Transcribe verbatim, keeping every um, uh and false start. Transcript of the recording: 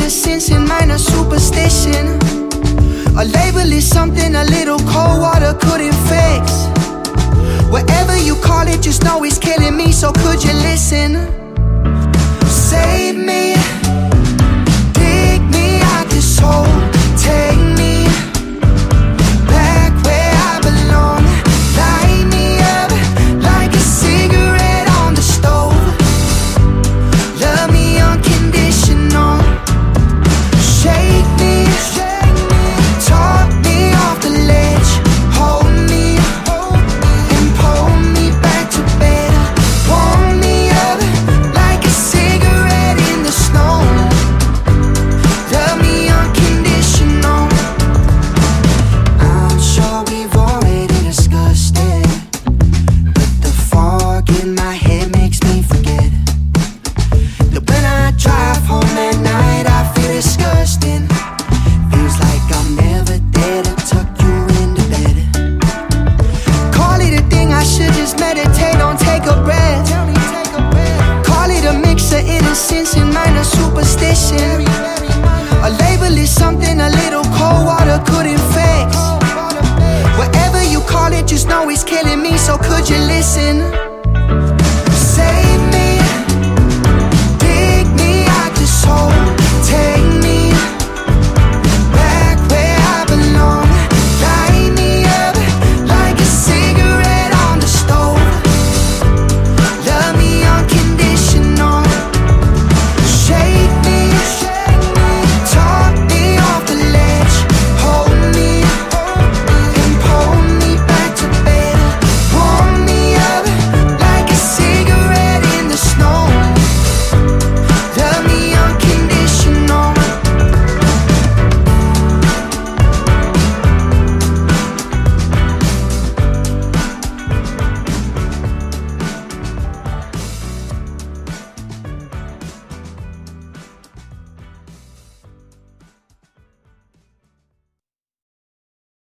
innocence and minor superstition. A label is something a little cold water couldn't fix. Whatever you call it, just know it's killing me, so could you listen? Save me, dig me out this hole, take me back where I belong. Light me up like a cigarette on the stove. Love me unconditional. Shake me, talk me off the ledge. Hold me and pull me back to bed. Warm me up like a cigarette in the snow. Love me unconditional. I'm sure we've already discussed it, but the fog in my head makes me forget that when I drive home at night I feel disgusting. Feels like I'm never there to tuck you into bed. Call it a thing, I should just meditate on, take a breath. Call it a mix of innocence and minor superstition. A label is something a little cold water couldn't fix. Whatever you call it, just know it's killing me, so could you listen?